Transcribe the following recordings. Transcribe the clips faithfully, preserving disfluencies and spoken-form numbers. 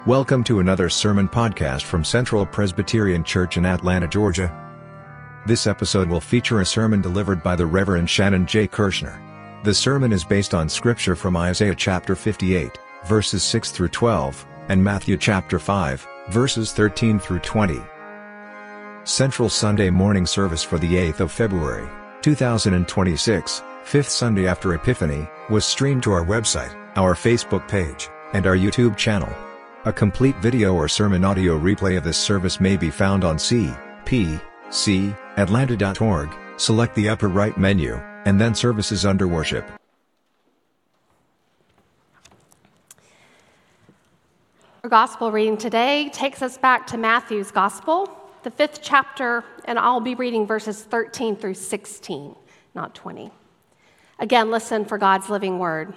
Welcome to another sermon podcast from Central Presbyterian Church in Atlanta, Georgia. This episode will feature a sermon delivered by the Reverend Shannon J. Kirshner. The sermon is based on scripture from Isaiah chapter fifty-eight, verses six through twelve, and Matthew chapter five, verses thirteen through twenty. Central Sunday morning service for the eighth of February, two thousand twenty-six, fifth Sunday after Epiphany, was streamed to our website, our Facebook page, and our YouTube channel. A complete video or sermon audio replay of this service may be found on c p c atlanta dot org. Select the upper right menu, and then Services under Worship. Our gospel reading today takes us back to Matthew's gospel, the fifth chapter, and I'll be reading verses thirteen through sixteen, not twenty. Again, listen for God's living word.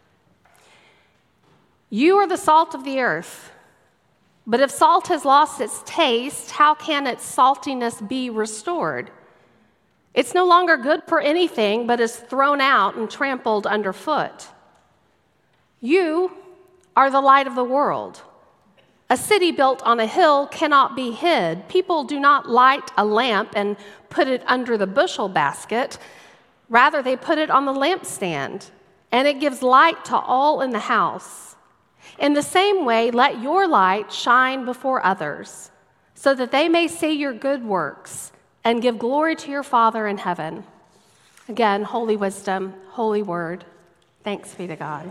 You are the salt of the earth, but if salt has lost its taste, how can its saltiness be restored? It's no longer good for anything, but is thrown out and trampled underfoot. You are the light of the world. A city built on a hill cannot be hid. People do not light a lamp and put it under the bushel basket. Rather, they put it on the lampstand, and it gives light to all in the house. In the same way, let your light shine before others, so that they may see your good works and give glory to your Father in heaven. Again, holy wisdom, holy word. Thanks be to God.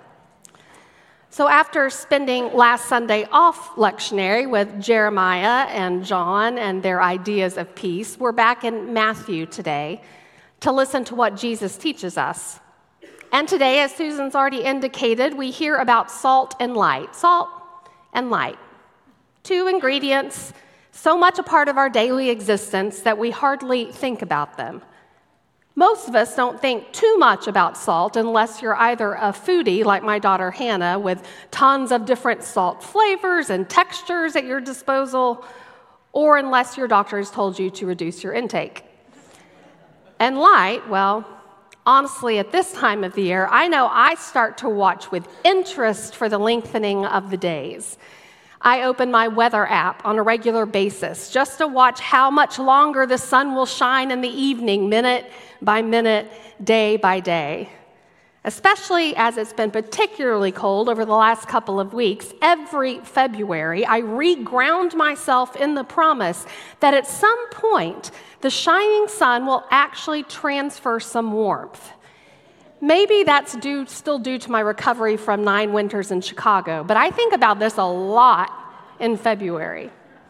So after spending last Sunday off lectionary with Jeremiah and John and their ideas of peace, we're back in Matthew today to listen to what Jesus teaches us. And today, as Susan's already indicated, we hear about salt and light. Salt and light. Two ingredients, so much a part of our daily existence that we hardly think about them. Most of us don't think too much about salt unless you're either a foodie like my daughter Hannah with tons of different salt flavors and textures at your disposal, or unless your doctor has told you to reduce your intake. And light, well, honestly, at this time of the year, I know I start to watch with interest for the lengthening of the days. I open my weather app on a regular basis just to watch how much longer the sun will shine in the evening, minute by minute, day by day. Especially as it's been particularly cold over the last couple of weeks, every February I reground myself in the promise that at some point the shining sun will actually transfer some warmth. Maybe that's due, still due to my recovery from nine winters in Chicago, but I think about this a lot in February.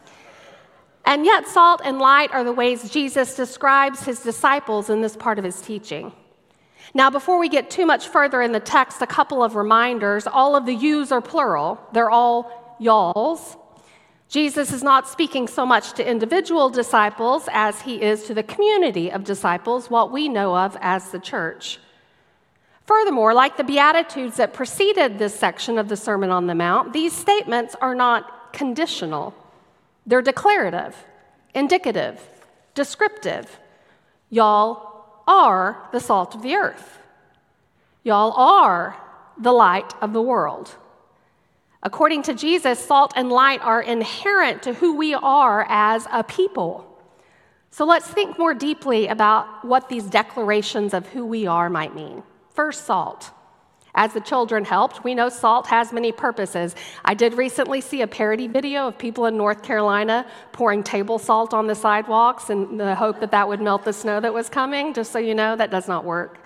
And yet salt and light are the ways Jesus describes his disciples in this part of his teaching. Now, before we get too much further in the text, a couple of reminders. All of the yous are plural. They're all y'alls. Jesus is not speaking so much to individual disciples as he is to the community of disciples, what we know of as the church. Furthermore, like the Beatitudes that preceded this section of the Sermon on the Mount, these statements are not conditional. They're declarative, indicative, descriptive. Y'all are the salt of the earth. Y'all are the light of the world. According to Jesus, salt and light are inherent to who we are as a people. So let's think more deeply about what these declarations of who we are might mean. First, salt. As the children helped, we know salt has many purposes. I did recently see a parody video of people in North Carolina pouring table salt on the sidewalks in the hope that that would melt the snow that was coming. Just so you know, that does not work.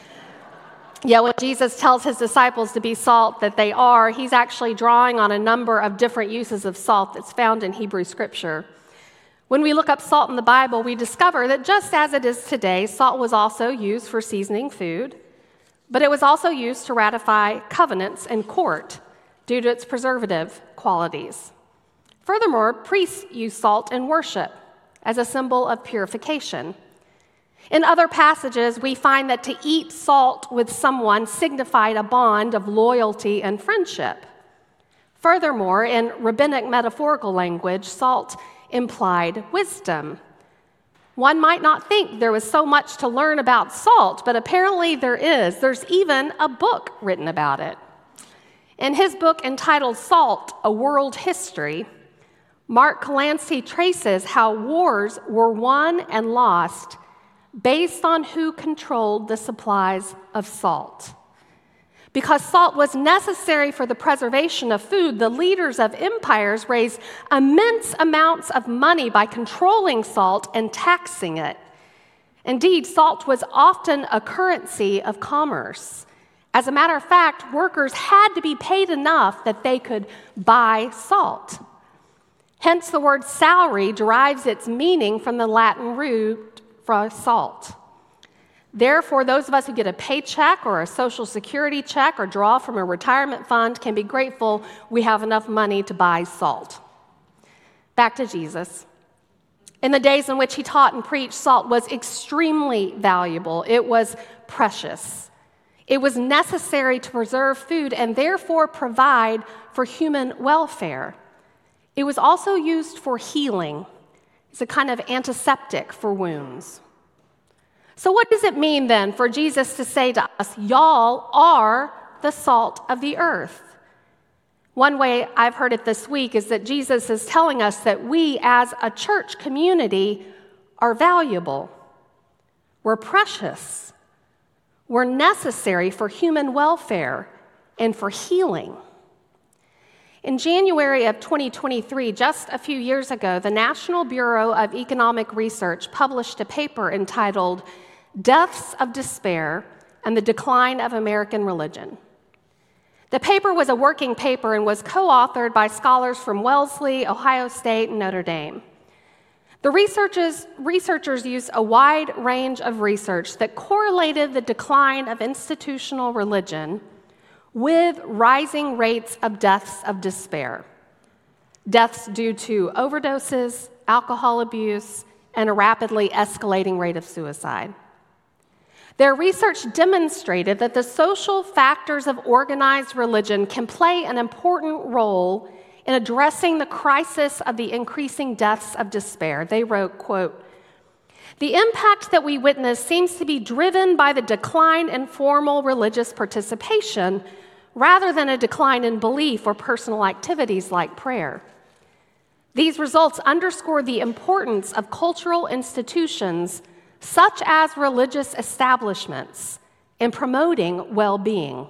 Yeah, when Jesus tells his disciples to be salt that they are, he's actually drawing on a number of different uses of salt that's found in Hebrew scripture. When we look up salt in the Bible, we discover that just as it is today, salt was also used for seasoning food, but it was also used to ratify covenants in court due to its preservative qualities. Furthermore, priests used salt in worship as a symbol of purification. In other passages, we find that to eat salt with someone signified a bond of loyalty and friendship. Furthermore, in rabbinic metaphorical language, salt implied wisdom. One might not think there was so much to learn about salt, but apparently there is. There's even a book written about it. In his book entitled Salt, A World History, Mark Clancy traces how wars were won and lost based on who controlled the supplies of salt. Because salt was necessary for the preservation of food, the leaders of empires raised immense amounts of money by controlling salt and taxing it. Indeed, salt was often a currency of commerce. As a matter of fact, workers had to be paid enough that they could buy salt. Hence, the word salary derives its meaning from the Latin root for salt. Therefore, those of us who get a paycheck or a Social Security check or draw from a retirement fund can be grateful we have enough money to buy salt. Back to Jesus. In the days in which he taught and preached, salt was extremely valuable. It was precious. It was necessary to preserve food and therefore provide for human welfare. It was also used for healing. It's a kind of antiseptic for wounds. So what does it mean then for Jesus to say to us, y'all are the salt of the earth? One way I've heard it this week is that Jesus is telling us that we as a church community are valuable. We're precious. We're necessary for human welfare and for healing. In January of twenty twenty-three, just a few years ago, the National Bureau of Economic Research published a paper entitled Deaths of Despair and the Decline of American Religion. The paper was a working paper and was co-authored by scholars from Wellesley, Ohio State, and Notre Dame. The researchers, researchers used a wide range of research that correlated the decline of institutional religion with rising rates of deaths of despair. Deaths due to overdoses, alcohol abuse, and a rapidly escalating rate of suicide. Their research demonstrated that the social factors of organized religion can play an important role in addressing the crisis of the increasing deaths of despair. They wrote, quote, "The impact that we witness seems to be driven by the decline in formal religious participation rather than a decline in belief or personal activities like prayer. These results underscore the importance of cultural institutions such as religious establishments in promoting well-being."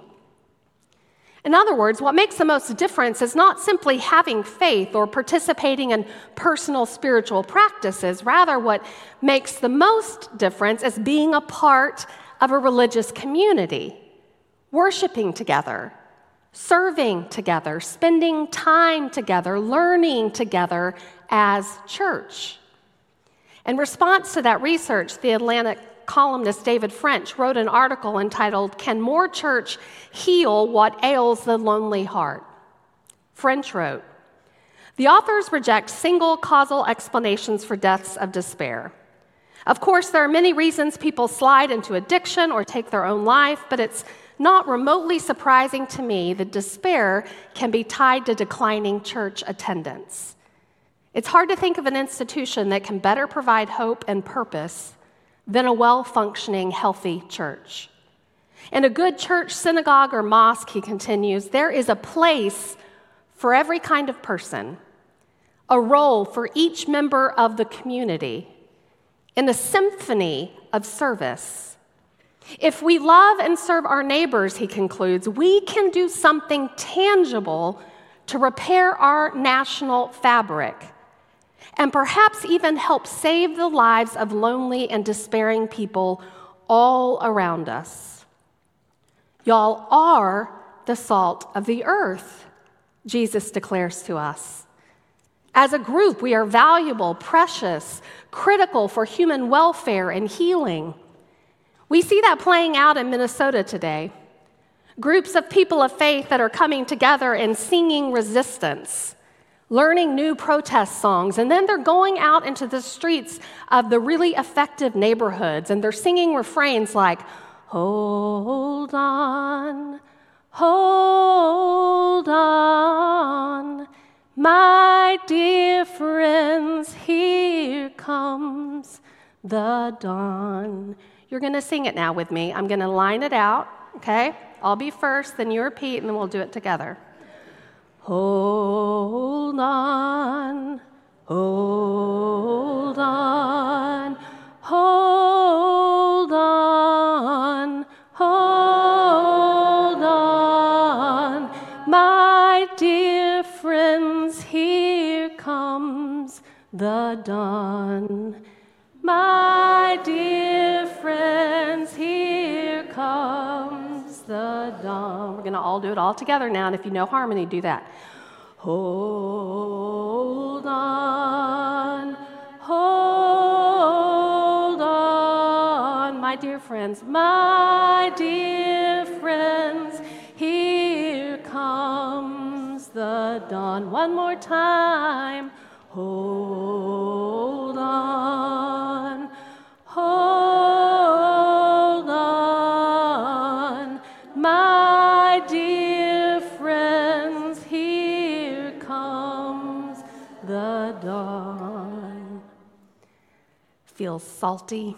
In other words, what makes the most difference is not simply having faith or participating in personal spiritual practices. Rather, what makes the most difference is being a part of a religious community, worshiping together, serving together, spending time together, learning together as church. In response to that research, the Atlantic columnist David French wrote an article entitled, "Can More Church Heal What Ails the Lonely Heart?" French wrote, "The authors reject single causal explanations for deaths of despair. Of course, there are many reasons people slide into addiction or take their own life, but it's not remotely surprising to me that despair can be tied to declining church attendance. It's hard to think of an institution that can better provide hope and purpose than a well-functioning, healthy church. In a good church, synagogue, or mosque," he continues, "there is a place for every kind of person, a role for each member of the community, in a symphony of service. If we love and serve our neighbors," he concludes, "we can do something tangible to repair our national fabric, and perhaps even help save the lives of lonely and despairing people all around us. Y'all are the salt of the earth," Jesus declares to us. As a group, we are valuable, precious, critical for human welfare and healing. We see that playing out in Minnesota today. Groups of people of faith that are coming together and singing resistance, learning new protest songs, and then they're going out into the streets of the really effective neighborhoods, and they're singing refrains like, "Hold on, hold on, my dear friends, here comes the dawn." You're going to sing it now with me. I'm going to line it out, okay? I'll be first, then you repeat, and then we'll do it together. hold on, hold on, hold on, hold on, my dear friends, here comes the dawn. My dear friends, here comes the dawn. We're going to all do it all together now, and if you know harmony, do that. Hold on, hold on, my dear friends, my dear friends, here comes the dawn. One more time. Hold on, hold on, my dear friends, here comes the dawn. Feels salty.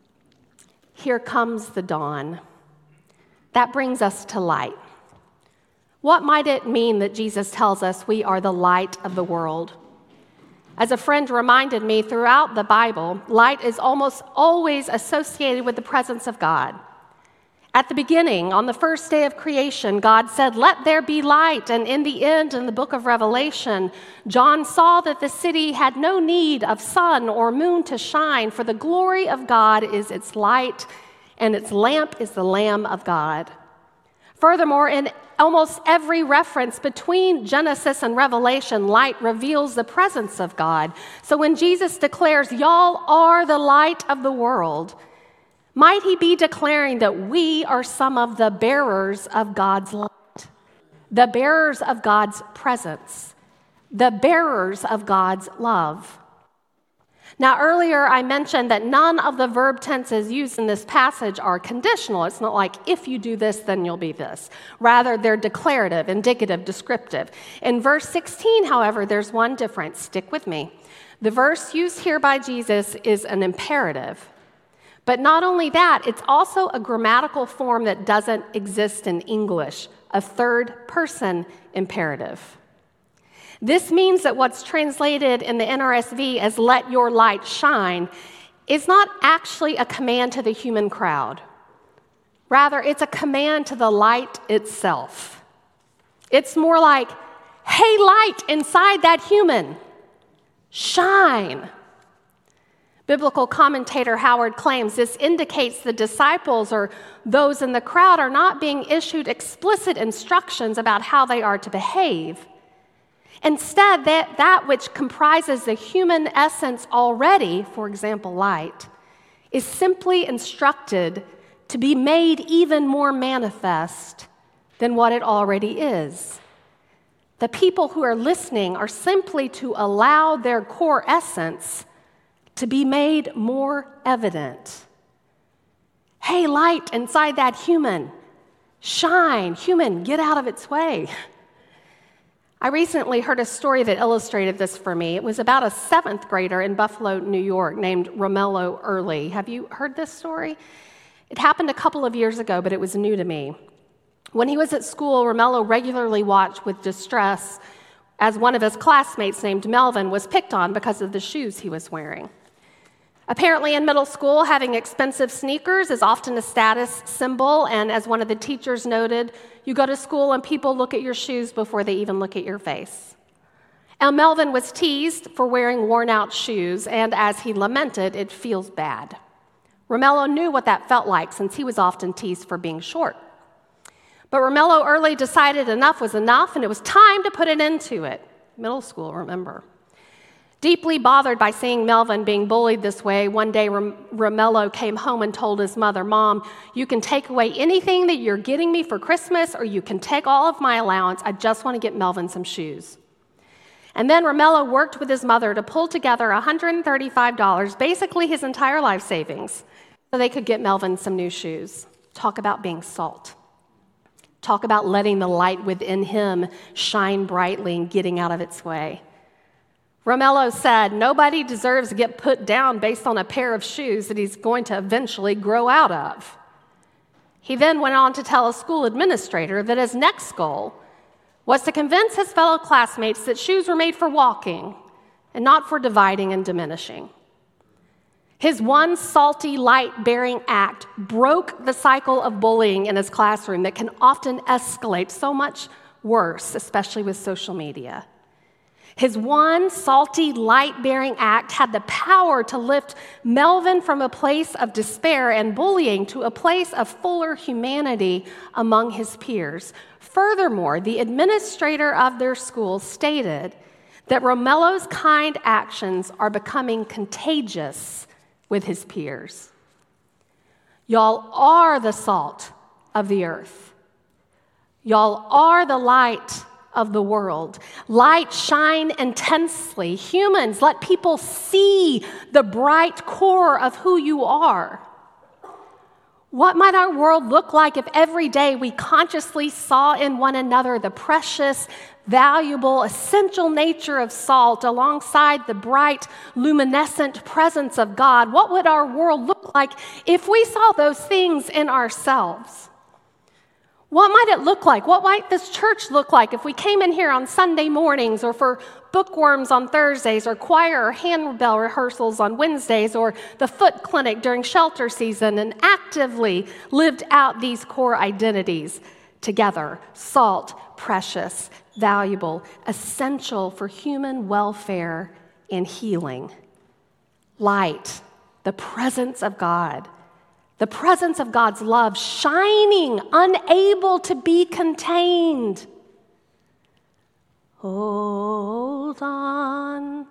Here comes the dawn. That brings us to light. What might it mean that Jesus tells us we are the light of the world? As a friend reminded me, throughout the Bible, light is almost always associated with the presence of God. At the beginning, on the first day of creation, God said, "Let there be light." And in the end, in the book of Revelation, John saw that the city had no need of sun or moon to shine, for the glory of God is its light, and its lamp is the Lamb of God. Furthermore, in almost every reference between Genesis and Revelation, light reveals the presence of God. So when Jesus declares, "Y'all are the light of the world," might he be declaring that we are some of the bearers of God's light, the bearers of God's presence, the bearers of God's love? Now, earlier I mentioned that none of the verb tenses used in this passage are conditional. It's not like, if you do this, then you'll be this. Rather, they're declarative, indicative, descriptive. In verse sixteen, however, there's one difference. Stick with me. The verse used here by Jesus is an imperative. But not only that, it's also a grammatical form that doesn't exist in English, a third-person imperative. This means that what's translated in the N R S V as "let your light shine" is not actually a command to the human crowd. Rather, it's a command to the light itself. It's more like, "Hey, light inside that human, shine." Biblical commentator Howard claims this indicates the disciples or those in the crowd are not being issued explicit instructions about how they are to behave. Instead, that, that which comprises the human essence already, for example, light, is simply instructed to be made even more manifest than what it already is. The people who are listening are simply to allow their core essence to be made more evident. Hey, light inside that human, shine. Human, get out of its way. I recently heard a story that illustrated this for me. It was about a seventh grader in Buffalo, New York, named Romello Early. Have you heard this story? It happened a couple of years ago, but it was new to me. When he was at school, Romello regularly watched with distress as one of his classmates named Melvin was picked on because of the shoes he was wearing. Apparently, in middle school, having expensive sneakers is often a status symbol, and as one of the teachers noted, you go to school and people look at your shoes before they even look at your face. And Melvin was teased for wearing worn-out shoes, and as he lamented, "It feels bad." Romello knew what that felt like since he was often teased for being short. But Romello Early decided enough was enough, and it was time to put an end to it. Middle school, remember. Deeply bothered by seeing Melvin being bullied this way, one day Romello came home and told his mother, "Mom, you can take away anything that you're getting me for Christmas, or you can take all of my allowance. I just want to get Melvin some shoes." And then Romello worked with his mother to pull together one hundred thirty-five dollars, basically his entire life savings, so they could get Melvin some new shoes. Talk about being salt. Talk about letting the light within him shine brightly and getting out of its way. Romello said, "Nobody deserves to get put down based on a pair of shoes that he's going to eventually grow out of." He then went on to tell a school administrator that his next goal was to convince his fellow classmates that shoes were made for walking and not for dividing and diminishing. His one salty, light-bearing act broke the cycle of bullying in his classroom that can often escalate so much worse, especially with social media. His one salty, light-bearing act had the power to lift Melvin from a place of despair and bullying to a place of fuller humanity among his peers. Furthermore, the administrator of their school stated that Romello's kind actions are becoming contagious with his peers. Y'all are the salt of the earth. Y'all are the light of the world. Light shine intensely. Humans, let people see the bright core of who you are. What might our world look like if every day we consciously saw in one another the precious, valuable, essential nature of salt alongside the bright, luminescent presence of God? What would our world look like if we saw those things in ourselves? What might it look like? What might this church look like if we came in here on Sunday mornings or for bookworms on Thursdays or choir or handbell rehearsals on Wednesdays or the foot clinic during shelter season and actively lived out these core identities together? Salt, precious, valuable, essential for human welfare and healing. Light, the presence of God. The presence of God's love shining, unable to be contained. Hold on,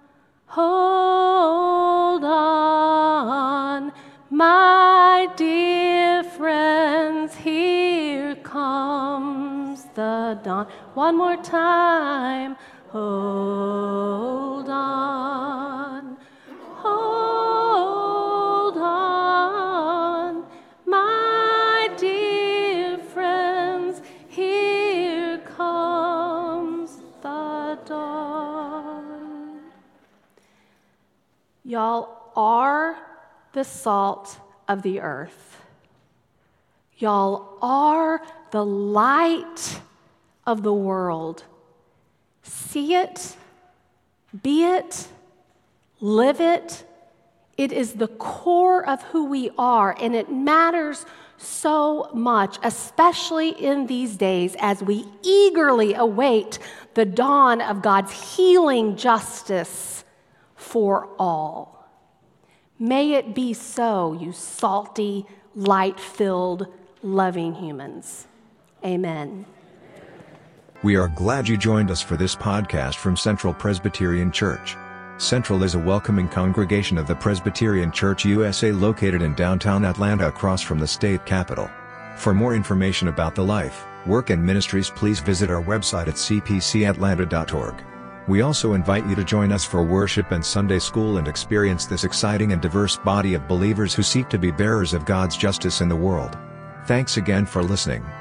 hold on, my dear friends, here comes the dawn. One more time, hold on, hold on, my dear friends, here comes the dawn. Y'all are the salt of the earth. Y'all are the light of the world. See it, be it, live it. It is the core of who we are, and it matters so much, especially in these days as we eagerly await the dawn of God's healing justice for all. May it be so, you salty, light-filled, loving humans. Amen. We are glad you joined us for this podcast from Central Presbyterian Church. Central is a welcoming congregation of the Presbyterian Church U S A located in downtown Atlanta across from the state capitol. For more information about the life, work and ministries, please visit our website at c p c atlanta dot org. We also invite you to join us for worship and Sunday school and experience this exciting and diverse body of believers who seek to be bearers of God's justice in the world. Thanks again for listening.